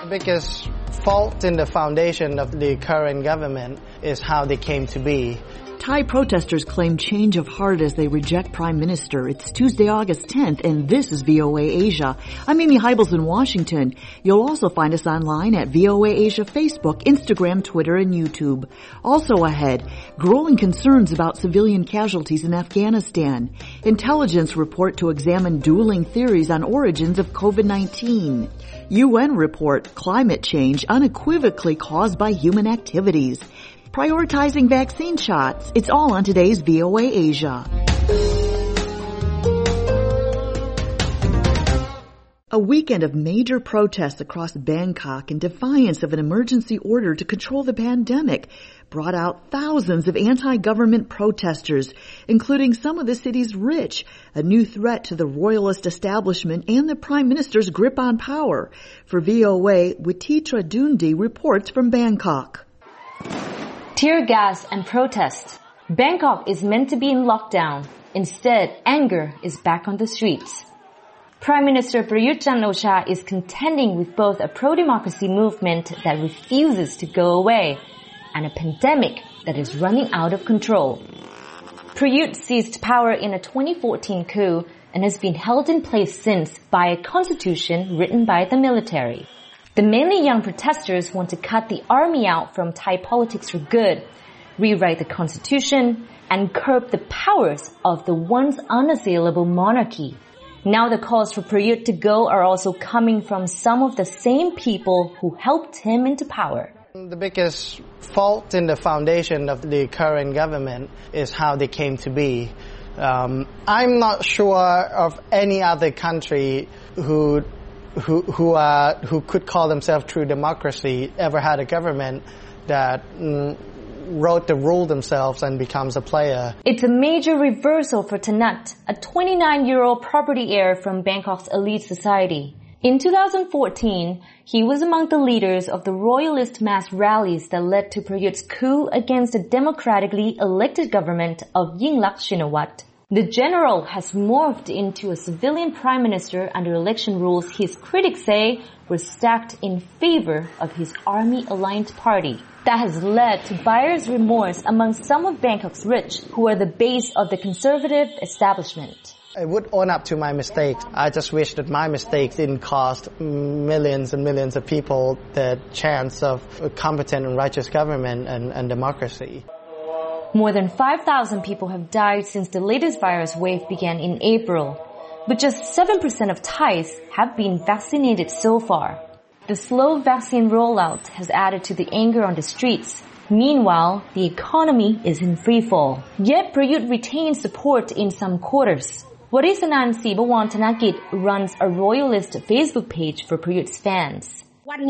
Biggest fault in the foundation of the current government is how they came to be. Thai protesters claim change of heart as they reject Prime Minister. It's Tuesday, August 10th, and this is VOA Asia. I'm Amy Heibels in Washington. You'll also find us online at VOA Asia Facebook, Instagram, Twitter, and YouTube. Also ahead, growing concerns about civilian casualties in Afghanistan. Intelligence report to examine dueling theories on origins of COVID-19. UN report, climate change unequivocally caused by human activities. Prioritizing vaccine shots. It's all on today's VOA Asia. A weekend of major protests across Bangkok in defiance of an emergency order to control the pandemic brought out thousands of anti-government protesters, including some of the city's rich, a new threat to the royalist establishment and the Prime Minister's grip on power. For VOA, Wititra Dundi reports from Bangkok. Tear gas and protest. Bangkok is meant to be in lockdown. Instead, anger is back on the streets. Prime Minister Prayut Chan-o-cha is contending with both a pro-democracy movement that refuses to go away and a pandemic that is running out of control. Prayut seized power in a 2014 coup and has been held in place since by a constitution written by the military. The mainly young protesters want to cut the army out from Thai politics for good, rewrite the constitution, and curb the powers of the once unassailable monarchy. Now the calls for Prayut to go are also coming from some of the same people who helped him into power. The biggest fault in the foundation of the current government is how they came to be. I'm not sure of any other country who could call themselves true democracy ever had a government that wrote the rule themselves and becomes a player. It's a major reversal for Thanat, a 29-year-old property heir from Bangkok's elite society. In 2014, he was among the leaders of the royalist mass rallies that led to Prayut's coup against the democratically elected government of Yingluck Shinawatra. The general has morphed into a civilian prime minister under election rules his critics say were stacked in favor of his army-aligned party. That has led to buyer's remorse among some of Bangkok's rich, who are the base of the conservative establishment. I would own up to my mistakes. I just wish that my mistakes didn't cost millions and millions of people the chance of a competent and righteous government and democracy. More than 5,000 people have died since the latest virus wave began in April, but just 7% of Thais have been vaccinated so far. The slow vaccine rollout has added to the anger on the streets. Meanwhile, the economy is in freefall. Yet Prayut retains support in some quarters. Warisanan Sibawan Thanakit runs a royalist Facebook page for Prayut's fans.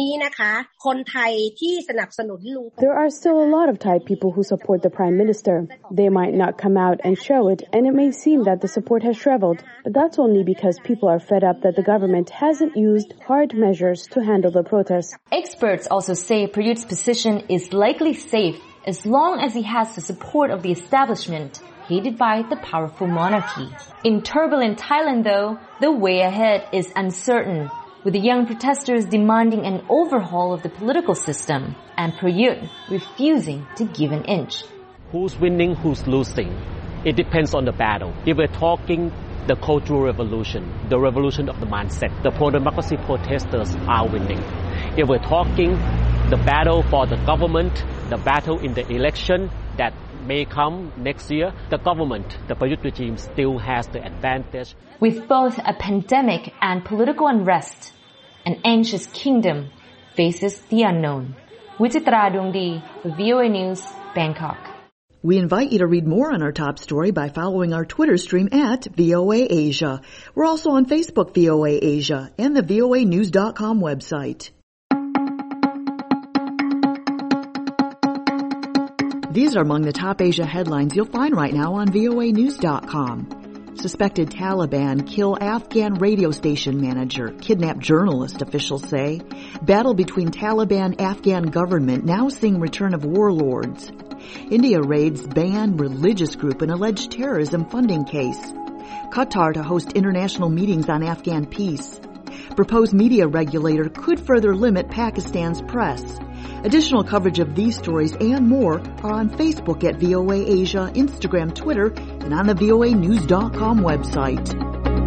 There are still a lot of Thai people who support the Prime Minister. They might not come out and show it, and it may seem that the support has shriveled, but that's only because people are fed up that the government hasn't used hard measures to handle the protests. Experts also say Prayut's position is likely safe as long as he has the support of the establishment, hated by the powerful monarchy. In turbulent Thailand, though, the way ahead is uncertain, with the young protesters demanding an overhaul of the political system and Prayut refusing to give an inch. Who's winning, who's losing? It depends on the battle. If we're talking the cultural revolution, the revolution of the mindset, the pro-democracy protesters are winning. If we're talking the battle for the government, the battle in the election that may come next year, the government, the Prayut regime still has the advantage. With both a pandemic and political unrest, an anxious kingdom faces the unknown. Wititra Dundi for VOA News, Bangkok. We invite you to read more on our top story by following our Twitter stream at VOA Asia. We're also on Facebook VOA Asia and the voanews.com website. These are among the top Asia headlines you'll find right now on voanews.com. Suspected Taliban kill Afghan radio station manager, kidnap journalist, officials say. Battle between Taliban Afghan government now seeing return of warlords. India raids banned religious group in alleged terrorism funding case. Qatar to host international meetings on Afghan peace. Proposed media regulator could further limit Pakistan's press. Additional coverage of these stories and more are on Facebook at VOA Asia, Instagram, Twitter, and on the voanews.com website.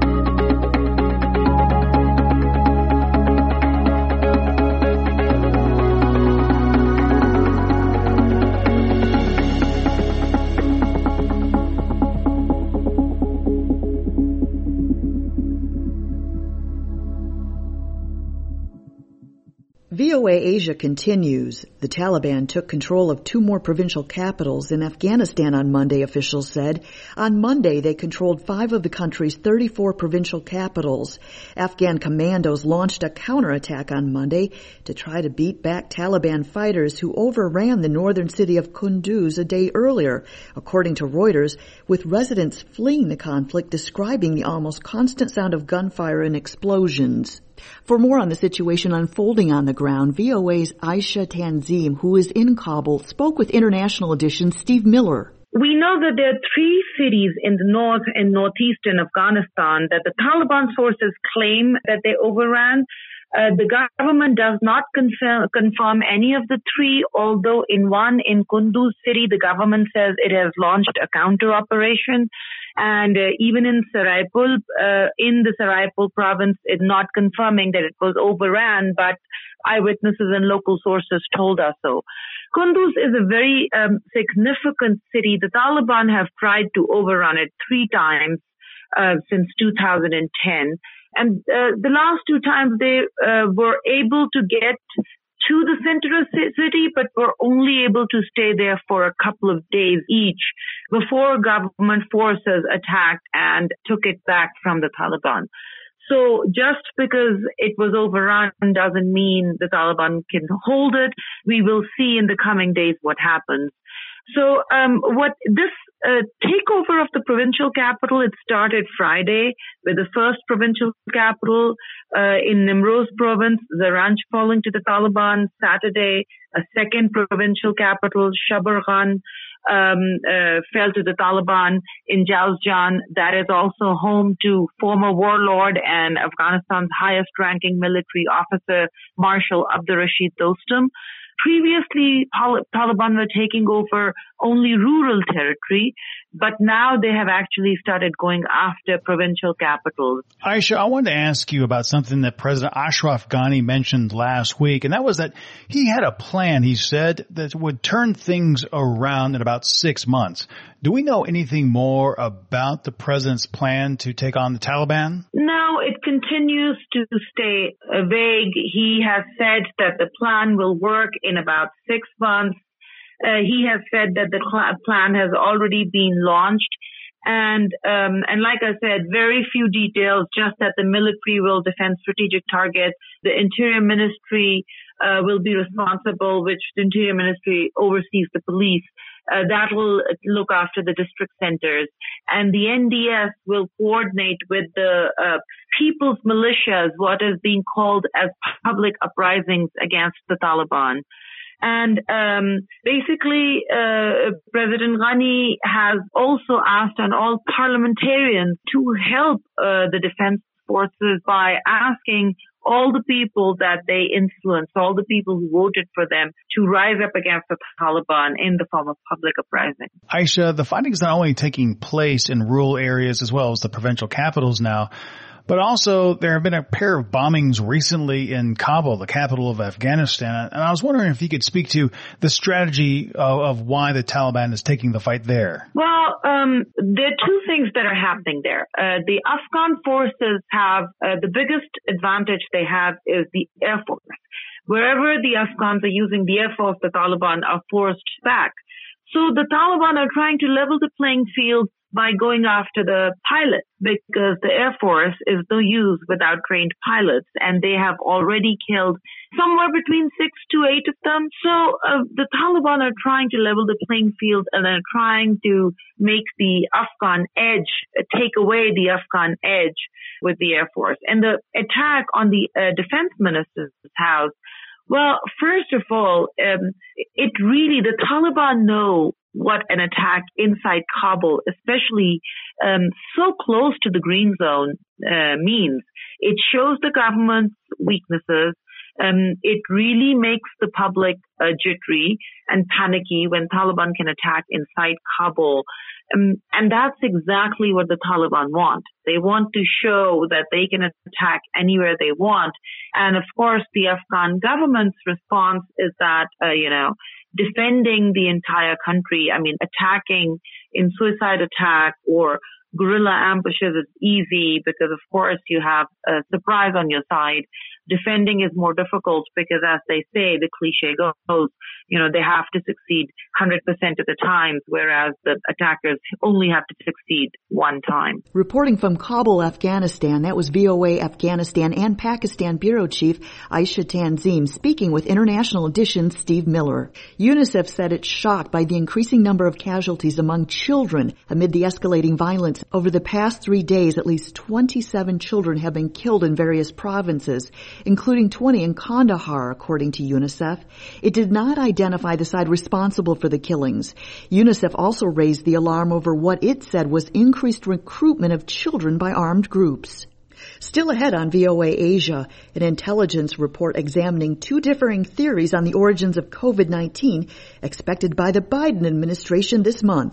VOA Asia continues. The Taliban took control of 2 more provincial capitals in Afghanistan on Monday, officials said. On Monday, they controlled 5 of the country's 34 provincial capitals. Afghan commandos launched a counterattack on Monday to try to beat back Taliban fighters who overran the northern city of Kunduz a day earlier, according to Reuters, with residents fleeing the conflict describing the almost constant sound of gunfire and explosions. For more on the situation unfolding on the ground, VOA's Aisha Tanzim, who is in Kabul, spoke with International Edition's Steve Miller. We know that there are 3 cities in the north and northeastern Afghanistan that the Taliban sources claim that they overran. The government does not confirm any of the 3, although in Kunduz city, the government says it has launched a counter operation. And even in Saraipul, in the Saraipul province, it's not confirming that it was overran, but eyewitnesses and local sources told us so. Kunduz is a very significant city. The Taliban have tried to overrun it 3 times since 2010. And the last 2 times they were able to get to the center of the city, but were only able to stay there for a couple of days each before government forces attacked and took it back from the Taliban. So just because it was overrun doesn't mean the Taliban can hold it. We will see in the coming days what happens. So what this takeover of the provincial capital, it started Friday with the first provincial capital in Nimroz province, Zaranj falling to the Taliban. Saturday, a second provincial capital, Shabargan, fell to the Taliban. In Jawzjan, that is also home to former warlord and Afghanistan's highest ranking military officer, Marshal Abdurrashid Dostum. Previously, Taliban were taking over only rural territory, but now they have actually started going after provincial capitals. Aisha, I wanted to ask you about something that President Ashraf Ghani mentioned last week, and that was that he had a plan, he said, that would turn things around in about 6 months. Do we know anything more about the president's plan to take on the Taliban? No, it continues to stay vague. He has said that the plan will work in about 6 months. He has said that the plan has already been launched. And like I said, very few details, just that the military will defend strategic targets. The Interior Ministry will be responsible, which the Interior Ministry oversees the police. That will look after the district centers. And the NDS will coordinate with the people's militias, what is being called as public uprisings against the Taliban. And basically, President Ghani has also asked on all parliamentarians to help the defense forces by asking all the people that they influence, all the people who voted for them, to rise up against the Taliban in the form of public uprising. Aisha, the fighting is not only taking place in rural areas as well as the provincial capitals now, but also there have been a pair of bombings recently in Kabul, the capital of Afghanistan. And I was wondering if you could speak to the strategy of why the Taliban is taking the fight there. Well, there are 2 things that are happening there. The Afghan forces have, the biggest advantage they have is the Air Force. Wherever the Afghans are using the Air Force, the Taliban are forced back. So the Taliban are trying to level the playing field by going after the pilots, because the Air Force is no use without trained pilots, and they have already killed somewhere between 6 to 8 of them. So the Taliban are trying to level the playing field and are trying to make the Afghan edge, take away the Afghan edge with the Air Force. And the attack on the defense minister's house, well, first of all, the Taliban know what an attack inside Kabul, especially so close to the green zone, means. It shows the government's weaknesses. It really makes the public jittery and panicky when Taliban can attack inside Kabul. And that's exactly what the Taliban want. They want to show that they can attack anywhere they want. And of course, the Afghan government's response is that, defending the entire country, attacking in suicide attack or guerrilla ambushes is easy because, of course, you have a surprise on your side. Defending is more difficult because, as they say, the cliche goes, they have to succeed 100% of the time, whereas the attackers only have to succeed one time. Reporting from Kabul, Afghanistan, that was VOA Afghanistan and Pakistan Bureau Chief Aisha Tanzim speaking with International Edition's Steve Miller. UNICEF said it's shocked by the increasing number of casualties among children amid the escalating violence. Over the past 3 days, at least 27 children have been killed in various provinces, including 20 in Kandahar, according to UNICEF. It did not identify the side responsible for the killings. UNICEF also raised the alarm over what it said was increased recruitment of children by armed groups. Still ahead on VOA Asia, an intelligence report examining two differing theories on the origins of COVID-19 expected by the Biden administration this month.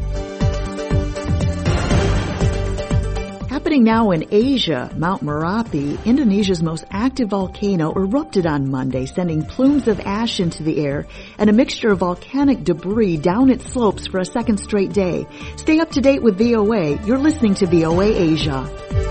Happening now in Asia, Mount Merapi, Indonesia's most active volcano, erupted on Monday, sending plumes of ash into the air and a mixture of volcanic debris down its slopes for a second straight day. Stay up to date with VOA. You're listening to VOA Asia.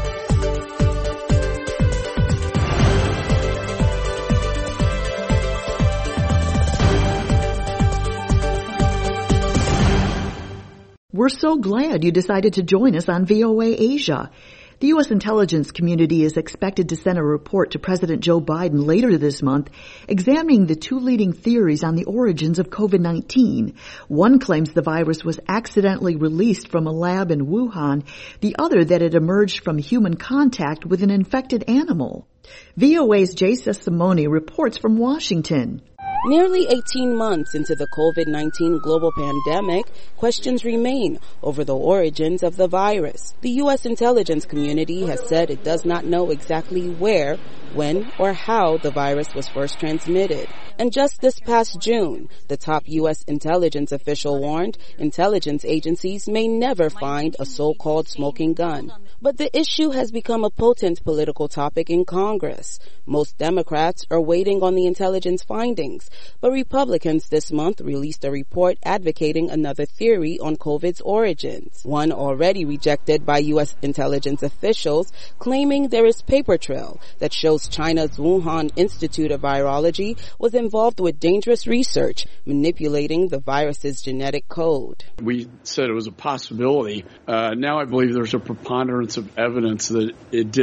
We're so glad you decided to join us on VOA Asia. The U.S. intelligence community is expected to send a report to President Joe Biden later this month examining the two leading theories on the origins of COVID-19. One claims the virus was accidentally released from a lab in Wuhan, the other that it emerged from human contact with an infected animal. VOA's Jaysa Simone reports from Washington. Nearly 18 months into the COVID-19 global pandemic, questions remain over the origins of the virus. The U.S. intelligence community has said it does not know exactly where, when, or how the virus was first transmitted. And just this past June, the top U.S. intelligence official warned intelligence agencies may never find a so-called smoking gun. But the issue has become a potent political topic in Congress. Most Democrats are waiting on the intelligence findings, but Republicans this month released a report advocating another theory on COVID's origins, one already rejected by U.S. intelligence officials, claiming there is paper trail that shows China's Wuhan Institute of Virology was involved with dangerous research, manipulating the virus's genetic code. We said it was a possibility. Now I believe there's a preponderance of evidence that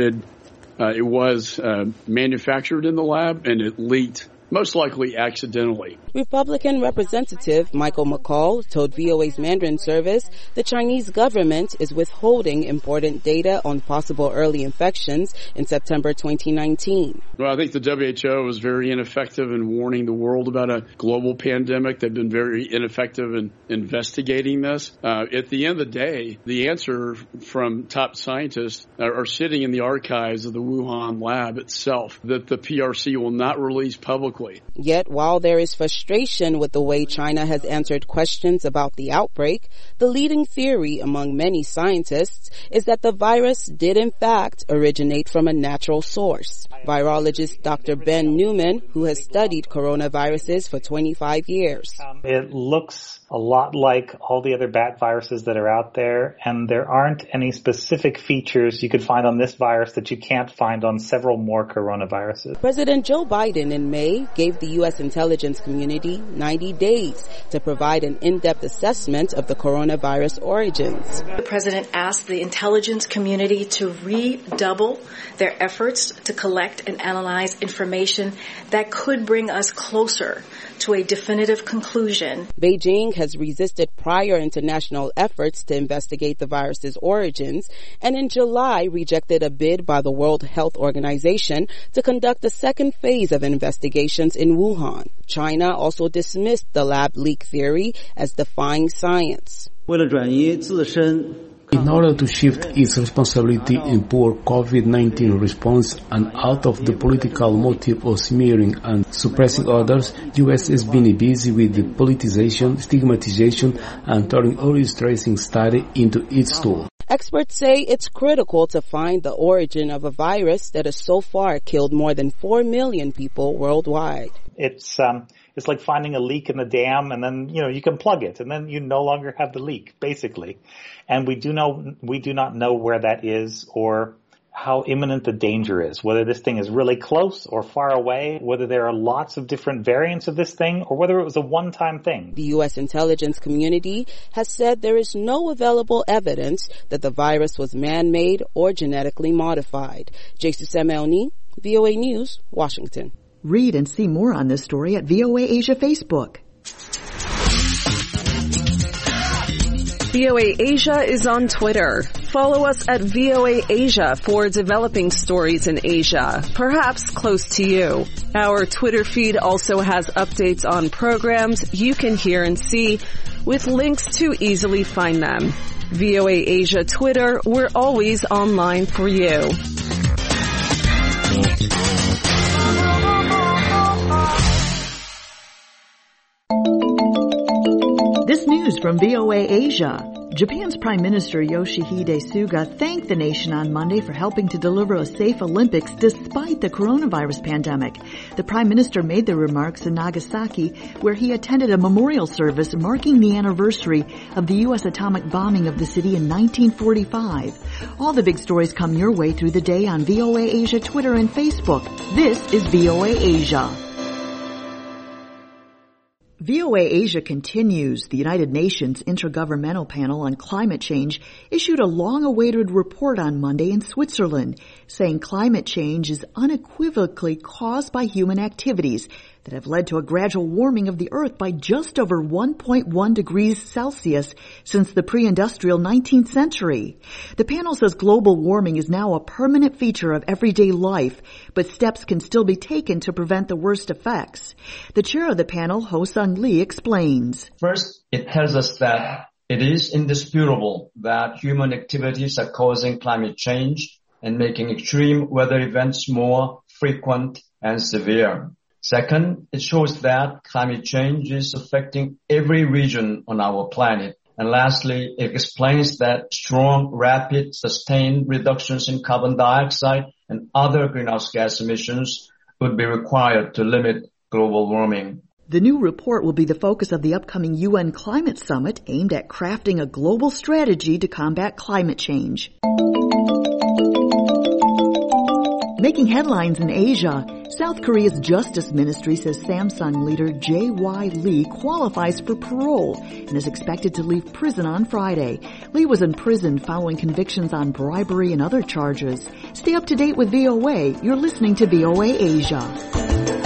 it was manufactured in the lab and it leaked, most likely accidentally. Republican Representative Michael McCall told VOA's Mandarin service the Chinese government is withholding important data on possible early infections in September 2019. Well, I think the WHO was very ineffective in warning the world about a global pandemic. They've been very ineffective in investigating this. At the end of the day, the answer from top scientists are sitting in the archives of the Wuhan lab itself that the PRC will not release publicly. Yet, while there is frustration with the way China has answered questions about the outbreak, the leading theory among many scientists is that the virus did in fact originate from a natural source. Virologist Dr. Ben Newman, who has studied coronaviruses for 25 years. It looks a lot like all the other bat viruses that are out there, and there aren't any specific features you could find on this virus that you can't find on several more coronaviruses. President Joe Biden in May gave the U.S. intelligence community 90 days to provide an in-depth assessment of the coronavirus origins. The president asked the intelligence community to redouble their efforts to collect and analyze information that could bring us closer to a definitive conclusion. Beijing has resisted prior international efforts to investigate the virus's origins, and in July rejected a bid by the World Health Organization to conduct a second phase of investigations in Wuhan. China also dismissed the lab leak theory as defying science. In order to shift its responsibility in poor COVID-19 response and out of the political motive of smearing and suppressing others, U.S. has been busy with the politicization, stigmatization, and turning all its tracing study into its tool. Experts say it's critical to find the origin of a virus that has so far killed more than 4 million people worldwide. It's like finding a leak in the dam, and then, you can plug it, and then you no longer have the leak, basically. And we do not know where that is or how imminent the danger is, whether this thing is really close or far away, whether there are lots of different variants of this thing, or whether it was a one-time thing. The U.S. intelligence community has said there is no available evidence that the virus was man-made or genetically modified. Jesus Emelny, VOA News, Washington. Read and see more on this story at VOA Asia Facebook. VOA Asia is on Twitter. Follow us at VOA Asia for developing stories in Asia, perhaps close to you. Our Twitter feed also has updates on programs you can hear and see with links to easily find them. VOA Asia Twitter, we're always online for you. This news from VOA Asia. Japan's Prime Minister Yoshihide Suga thanked the nation on Monday for helping to deliver a safe Olympics despite the coronavirus pandemic. The Prime Minister made the remarks in Nagasaki, where he attended a memorial service marking the anniversary of the U.S. atomic bombing of the city in 1945. All the big stories come your way through the day on VOA Asia Twitter and Facebook. This is VOA Asia. VOA Asia continues. The United Nations Intergovernmental Panel on Climate Change issued a long-awaited report on Monday in Switzerland, saying climate change is unequivocally caused by human activities that have led to a gradual warming of the Earth by just over 1.1 degrees Celsius since the pre-industrial 19th century. The panel says global warming is now a permanent feature of everyday life, but steps can still be taken to prevent the worst effects. The chair of the panel, Ho Sung Lee, explains. First, it tells us that it is indisputable that human activities are causing climate change and making extreme weather events more frequent and severe. Second, it shows that climate change is affecting every region on our planet. And lastly, it explains that strong, rapid, sustained reductions in carbon dioxide and other greenhouse gas emissions would be required to limit global warming. The new report will be the focus of the upcoming UN Climate Summit aimed at crafting a global strategy to combat climate change. Making headlines in Asia, South Korea's Justice Ministry says Samsung leader J.Y. Lee qualifies for parole and is expected to leave prison on Friday. Lee was in prison following convictions on bribery and other charges. Stay up to date with VOA. You're listening to VOA Asia.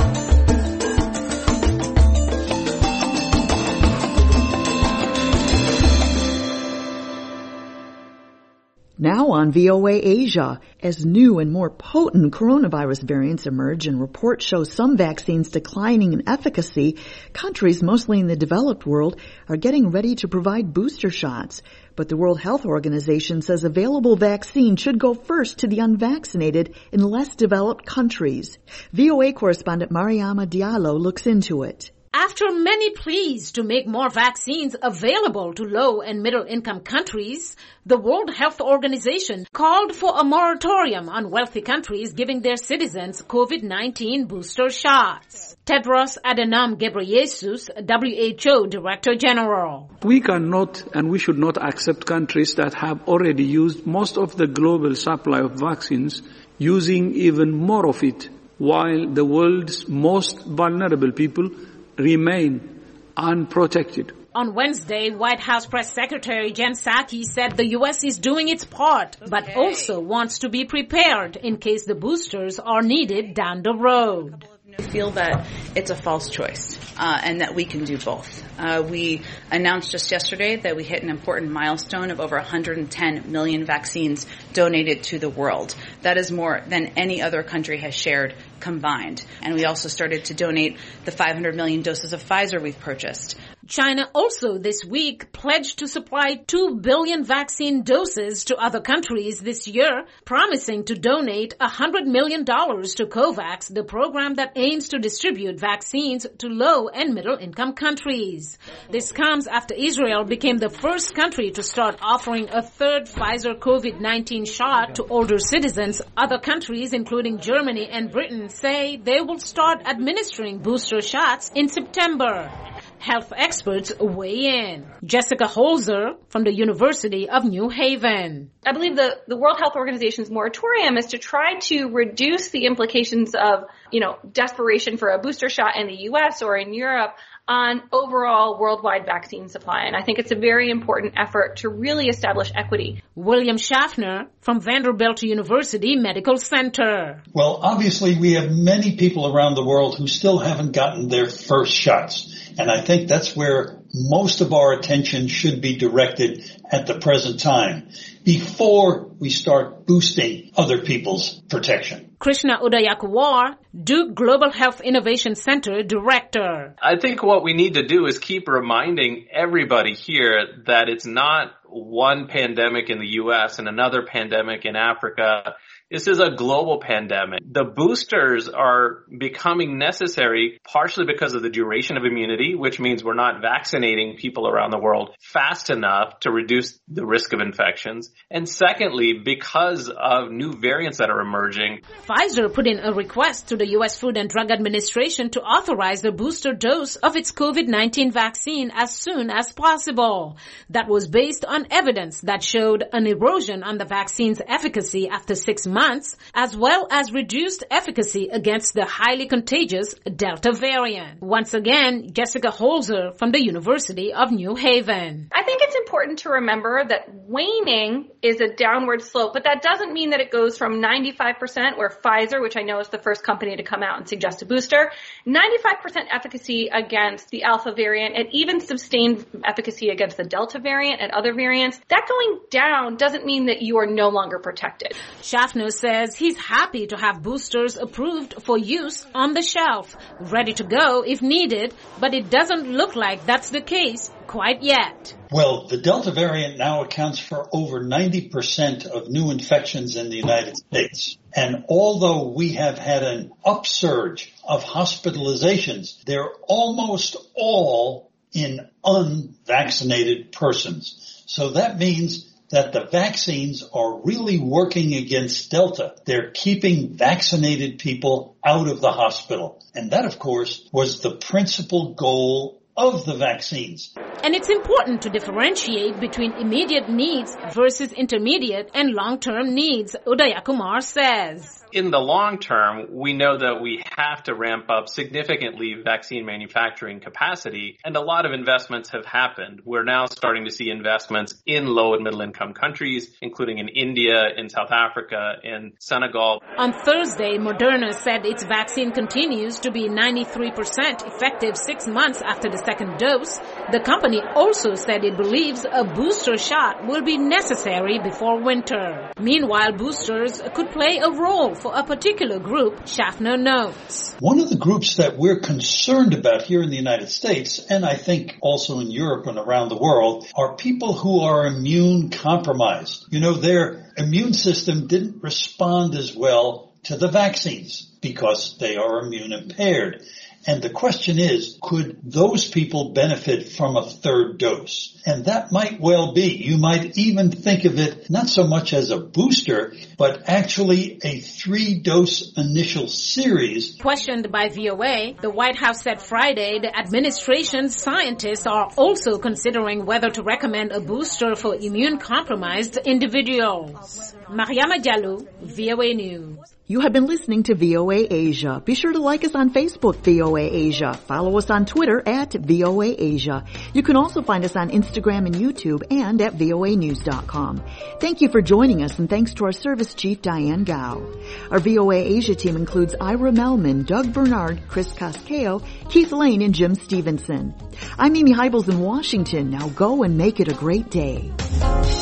Now on VOA Asia, as new and more potent coronavirus variants emerge and reports show some vaccines declining in efficacy, countries, mostly in the developed world, are getting ready to provide booster shots. But the World Health Organization says available vaccine should go first to the unvaccinated in less developed countries. VOA correspondent Mariama Diallo looks into it. After many pleas to make more vaccines available to low and middle income countries, the World Health Organization called for a moratorium on wealthy countries giving their citizens COVID-19 booster shots. Tedros Adhanom Ghebreyesus, WHO Director General. We cannot and we should not accept countries that have already used most of the global supply of vaccines, using even more of it, while the world's most vulnerable people remain unprotected. On Wednesday, White House Press Secretary Jen Psaki said the U.S. is doing its part, but also wants to be prepared in case the boosters are needed down the road. I feel that it's a false choice and that we can do both. We announced just yesterday that we hit an important milestone of over 110 million vaccines donated to the world. That is more than any other country has shared combined. And we also started to donate the 500 million doses of Pfizer we've purchased. China also this week pledged to supply 2 billion vaccine doses to other countries this year, promising to donate $100 million to COVAX, the program that aims to distribute vaccines to low and middle income countries. This comes after Israel became the first country to start offering a third Pfizer COVID-19 shot to older citizens. Other countries, including Germany and Britain, say they will start administering booster shots in September. Health experts weigh in. Jessica Holzer from the University of New Haven. I believe the World Health Organization's moratorium is to try to reduce the implications of, desperation for a booster shot in the U.S. or in Europe on overall worldwide vaccine supply. And I think it's a very important effort to really establish equity. William Schaffner from Vanderbilt University Medical Center. Well, obviously we have many people around the world who still haven't gotten their first shots. And I think that's where most of our attention should be directed at the present time, before we start boosting other people's protection. Krishna Udayakuwar, Duke Global Health Innovation Center Director. I think what we need to do is keep reminding everybody here that it's not one pandemic in the U.S. and another pandemic in Africa. This is a global pandemic. The boosters are becoming necessary partially because of the duration of immunity, which means we're not vaccinating people around the world fast enough to reduce the risk of infections. And secondly, because of new variants that are emerging. Pfizer put in a request to the U.S. Food and Drug Administration to authorize the booster dose of its COVID-19 vaccine as soon as possible. That was based on evidence that showed an erosion on the vaccine's efficacy after 6 months, as well as reduced efficacy against the highly contagious Delta variant. Once again, Jessica Holzer from the University of New Haven. I think it's important to remember that waning is a downward slope, but that doesn't mean that it goes from 95%, where Pfizer, which I know is the first company to come out and suggest a booster, 95% efficacy against the Alpha variant and even sustained efficacy against the Delta variant and other variants. That going down doesn't mean that you are no longer protected. Schaffner says he's happy to have boosters approved for use on the shelf, ready to go if needed, but it doesn't look like that's the case quite yet. Well, the Delta variant now accounts for over 90% of new infections in the United States. And although we have had an upsurge of hospitalizations, they're almost all in unvaccinated persons. So that means that the vaccines are really working against Delta. They're keeping vaccinated people out of the hospital. And that, of course, was the principal goal of the vaccines. And it's important to differentiate between immediate needs versus intermediate and long-term needs, Udayakumar says. In the long term, we know that we have to ramp up significantly vaccine manufacturing capacity, and a lot of investments have happened. We're now starting to see investments in low and middle income countries, including in India, in South Africa, in Senegal. On Thursday, Moderna said its vaccine continues to be 93% effective 6 months after the second dose. The company also said it believes a booster shot will be necessary before winter. Meanwhile, boosters could play a role for a particular group, Schaffner notes. One of the groups that we're concerned about here in the United States, and I think also in Europe and around the world, are people who are immune compromised. Their immune system didn't respond as well to the vaccines because they are immune impaired. And the question is, could those people benefit from a third dose? And that might well be. You might even think of it not so much as a booster, but actually a 3-dose initial series. Questioned by VOA, the White House said Friday the administration's scientists are also considering whether to recommend a booster for immune-compromised individuals. Mariama Diallo, VOA News. You have been listening to VOA Asia. Be sure to like us on Facebook, VOA Asia. Follow us on Twitter at VOA Asia. You can also find us on Instagram and YouTube and at voanews.com. Thank you for joining us, and thanks to our service chief, Diane Gao. Our VOA Asia team includes Ira Melman, Doug Bernard, Chris Casqueo, Keith Lane, and Jim Stevenson. I'm Amy Hybels in Washington. Now go and make it a great day.